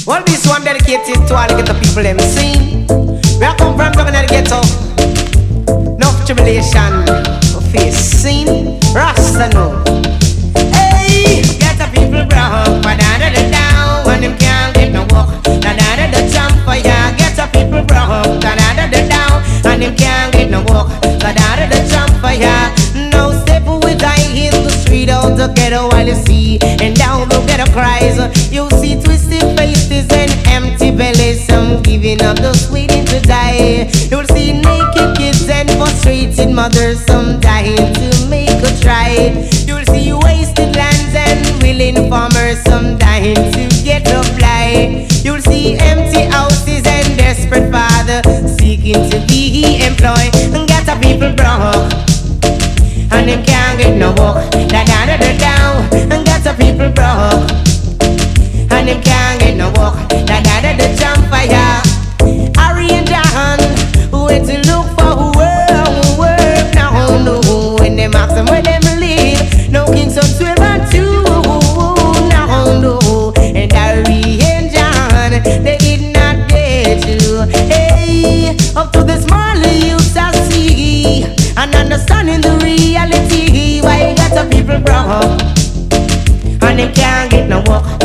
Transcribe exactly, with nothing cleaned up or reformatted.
Well, this one dedicated to all the ghetto people them seen. We are come from down in the ghetto. No tribulation, no face seen. Rasta no. Hey, ghetto people broke, but da da da down when them can't get no walk. Da da da da jump for ya. Ghetto people broke, da da da da down and them can't get no walk. Da da da da jump for ya. No step with I in the street out the ghetto while you see and down the ghetto cries. You see twisted faces and empty bellies, some giving up those waiting to die. You'll see naked kids and frustrated mothers, some dying to make a try. You'll see wasted lands and willing farmers, some dying to get a fly. You'll see empty houses and desperate fathers seeking to be employed. And get a people broke and them can't get no work. Da da da da down and get a people broke and them can't get no work. Da da da da jump fire. Harry and John went to look for work, work now no. When them ask them where them live, no kings of twelve and two now no. And Harry and John they did not get you. Hey, up to the smaller youths I see and understanding the reality. Why you got some people broke and they can't get no work.